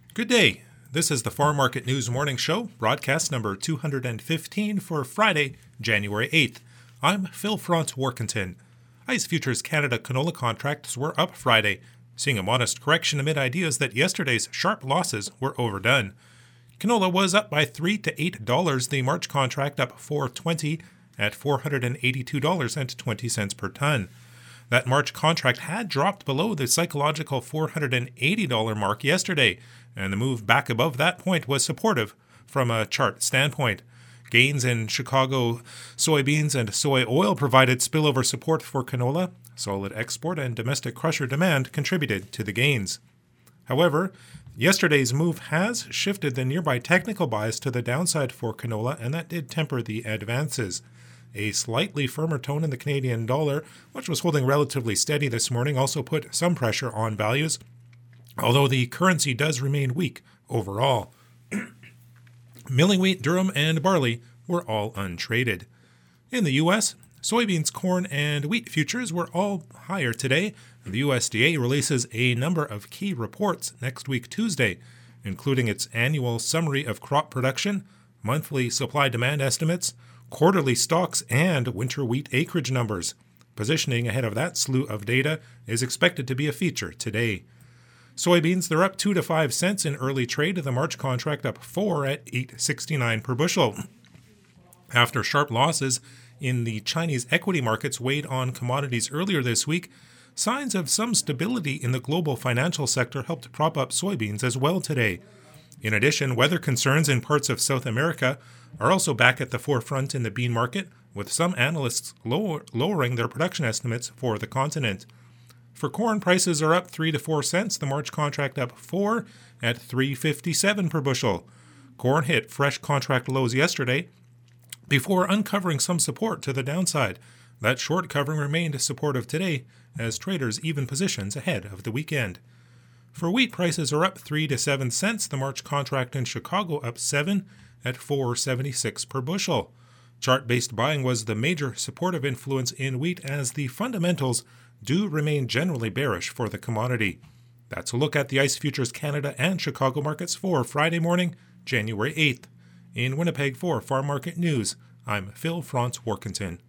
Good day. This is the Farm Market News Morning Show, broadcast number 215 for Friday, January 8th. I'm Phil Franz-Warkentin. ICE Futures Canada canola contracts were up Friday, seeing a modest correction amid ideas that yesterday's sharp losses were overdone. Canola was up by $3 to $8, the March contract up $4.20 at $482.20 per ton. That March contract had dropped below the psychological $480 mark yesterday, and the move back above that point was supportive from a chart standpoint. Gains in Chicago soybeans and soy oil provided spillover support for canola. Solid export and domestic crusher demand contributed to the gains. However, yesterday's move has shifted the nearby technical bias to the downside for canola, and that did temper the advances. A slightly firmer tone in the Canadian dollar, which was holding relatively steady this morning, also put some pressure on values, although the currency does remain weak overall. Milling wheat, durum, and barley were all untraded. In the U.S., soybeans, corn, and wheat futures were all higher today. The USDA releases a number of key reports next week Tuesday, including its annual summary of crop production, monthly supply-demand estimates, quarterly stocks, and winter wheat acreage numbers. Positioning ahead of that slew of data is expected to be a feature today. Soybeans, they're up 2 to 5 cents in early trade, the March contract up 4 at $8.69 per bushel. After sharp losses in the Chinese equity markets weighed on commodities earlier this week, signs of some stability in the global financial sector helped prop up soybeans as well today. In addition, weather concerns in parts of South America are also back at the forefront in the bean market, with some analysts lowering their production estimates for the continent. For corn, prices are up 3 to 4 cents, the March contract up 4 at $3.57 per bushel. Corn hit fresh contract lows yesterday before uncovering some support to the downside. That short covering remained supportive today as traders even positions ahead of the weekend. For wheat, prices are up 3 to 7 cents, the March contract in Chicago up 7 at $4.76 per bushel. Chart-based buying was the major supportive influence in wheat as the fundamentals do remain generally bearish for the commodity. That's a look at the ICE Futures Canada and Chicago markets for Friday morning, January 8th. In Winnipeg for Farm Market News, I'm Phil Franz-Warkentin.